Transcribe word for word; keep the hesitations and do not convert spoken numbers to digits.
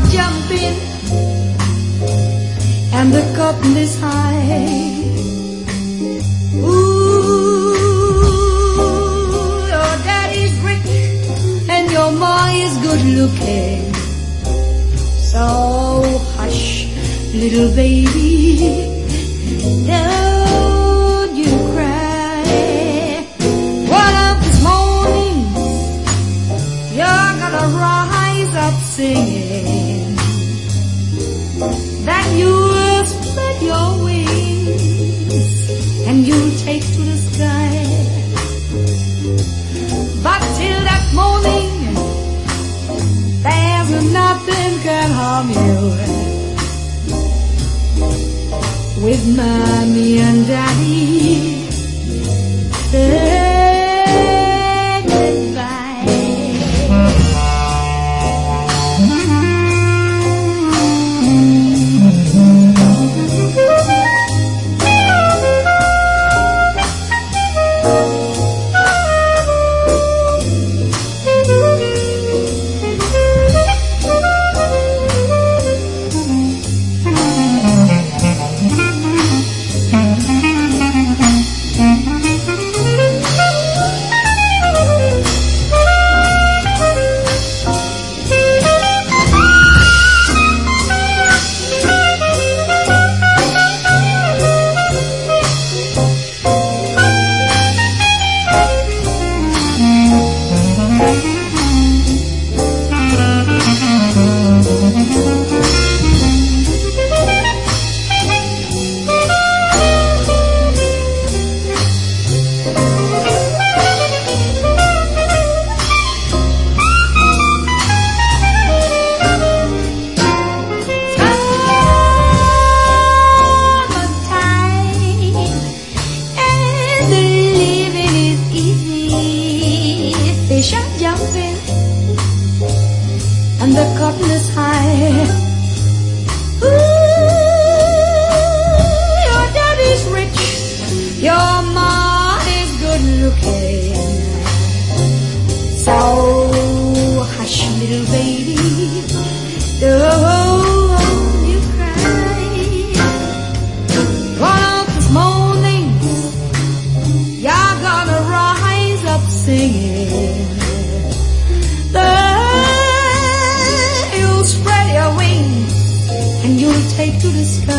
jumping and the curtain is high. Ooh, your daddy's rich and your ma is good looking. So hush, little baby, don't you cry. One of these mornings you're gonna rise up singing, that you'll spread your wings and you'll take to the sky. But till that morning, there's nothing can harm you. With mommy and daddy, say goodbye. Fish are jumping and the cotton is high. Ooh, your daddy's rich, your ma is good looking. So hush, little baby, don't you cry. One of these mornings you're gonna rise up singing, you'll spread your wings and you'll take to the sky.